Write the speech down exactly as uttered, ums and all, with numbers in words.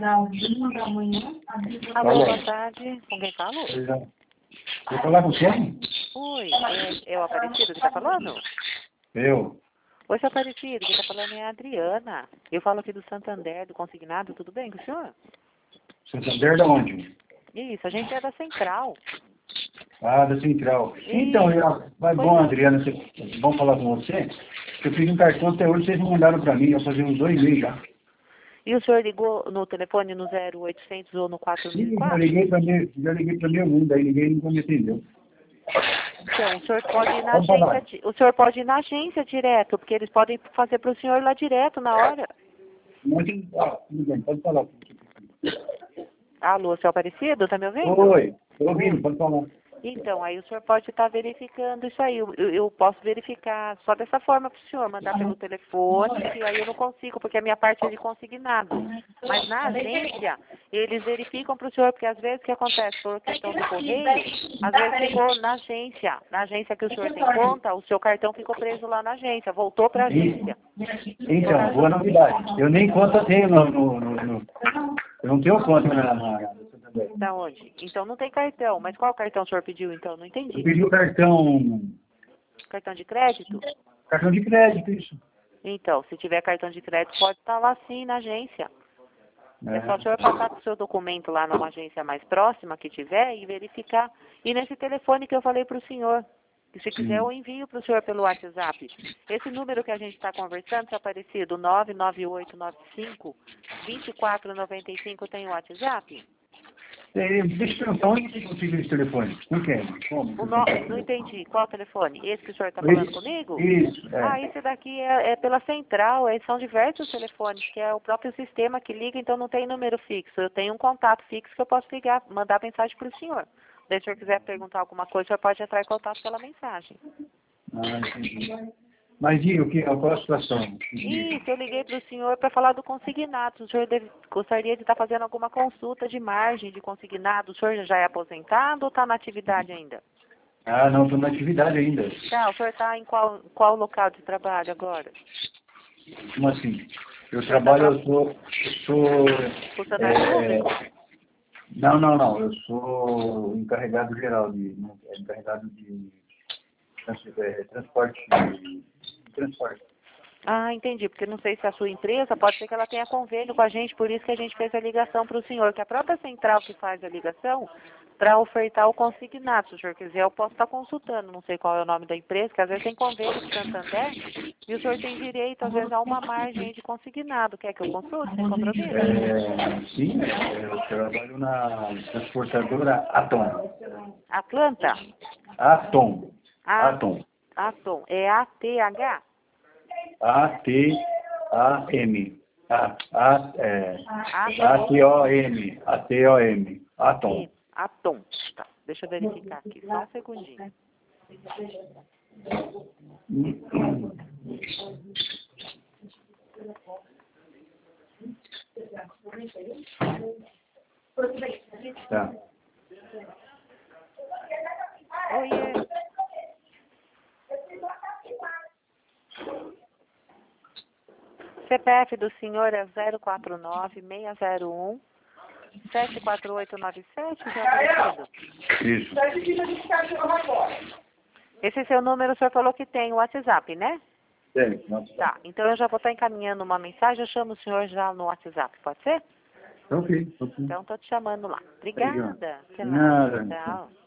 da uma da manhã. Alô, Alô. boa tarde. Com quem falo? Vou falar com quem? Oi, é, é o Aparecido que tá falando? Eu. Oi, seu Aparecido, quem tá falando é a Adriana. Eu falo aqui do Santander, do Consignado, tudo bem com o senhor? Santander da onde? Isso, a gente é da Central. Ah, da Central. Isso. Então, eu, vai Pois bom, é. Adriana, você, bom falar com você. Eu fiz um cartão até hoje, vocês não mandaram pra mim, eu fazia uns dois meses já. E o senhor ligou no telefone no zero oitocentos ou no quatro mil e Sim, já quatro? liguei pra mim, já liguei pra meu mundo, aí ninguém nunca me atendeu. Então, o senhor pode ir na Pode falar. agência, di- o senhor pode ir na agência direto, porque eles podem fazer para o senhor lá direto, na hora. Mas, ah, tudo bem, pode falar. Alô, seu Aparecido, tá me ouvindo? Oi, tô ouvindo, Oi. pode falar. Então, aí o senhor pode estar verificando isso aí. Eu, eu posso verificar só dessa forma para o senhor, mandar pelo telefone, que aí eu não consigo, porque a minha parte é de consignado. Mas na agência, eles verificam para o senhor, porque às vezes o que acontece por questão do correio, às vezes ficou na agência. Na agência que o senhor tem conta, o seu cartão ficou preso lá na agência, voltou para a agência. Então, boa novidade. Eu nem conta tenho no, no, no, no- eu não tenho conta na, na, na Santander. Da onde? Então não tem cartão. Mas qual cartão o senhor pediu então? Não Eu entendi. pedi o cartão, Cartão de crédito? cartão de crédito, isso. Então, se tiver cartão de crédito, pode estar lá sim na agência. É só o senhor passar com o seu documento lá numa agência mais próxima que tiver e verificar. E nesse telefone que eu falei para o senhor. E se quiser, eu envio para o senhor pelo WhatsApp. Esse número que a gente está conversando, se aparecido, nove nove oito nove cinco, dois quatro nove cinco, tem o WhatsApp? É, deixa eu perguntar, onde você conseguiu esse telefone? Não quero. Como? O no... Não entendi. Qual telefone? Esse que o senhor está falando comigo? Isso, Ah, é. esse daqui é, é pela central, é, são diversos telefones, que é o próprio sistema que liga, então não tem número fixo. Eu tenho um contato fixo que eu posso ligar, mandar mensagem para o senhor. Daí, se o senhor quiser perguntar alguma coisa, o senhor pode entrar em contato pela mensagem. Ah, entendi. Mas diga, o que, qual a situação? Isso, eu liguei para o senhor para falar do consignado. O senhor deve- gostaria de estar fazendo alguma consulta de margem de consignado. O senhor já é aposentado ou está na atividade ainda? Ah, não, estou na atividade ainda. Tá, o senhor está em qual, qual local de trabalho agora? Como assim? Eu O senhor tá trabalho, tra- eu sou... Eu sou Funcionário é, público? não, não, não. Eu sou encarregado geral, de, é, encarregado de trans- é, transporte. De, transporte. Ah, entendi, porque não sei se a sua empresa, pode ser que ela tenha convênio com a gente, por isso que a gente fez a ligação para o senhor, que a própria central que faz a ligação, para ofertar o consignado, se o senhor quiser, eu posso estar consultando, não sei qual é o nome da empresa, que às vezes tem convênio com o Santander, e o senhor tem direito, às vezes, a uma margem de consignado. Quer que eu consulte, sem compromisso? É, sim, é, eu trabalho na transportadora Atom. Atlanta? Atom. A, Atom. Atom, é A T H? A T A M. A, A, é, Atom. A T O M. A T O M. Atom. E, Atom. Tá, deixa eu verificar aqui, só um segundinho. Tá. Oiê. C P F do senhor é zero quatro nove, seis zero um, sete quatro oito nove sete, já aparecido. Isso. Esse seu número o senhor falou que tem o WhatsApp, né? Tem. Nossa. Tá, então eu já vou estar encaminhando uma mensagem, eu chamo o senhor já no WhatsApp, pode ser? Ok. Ok. Então estou te chamando lá. Obrigada. Até mais. Nada. Tchau.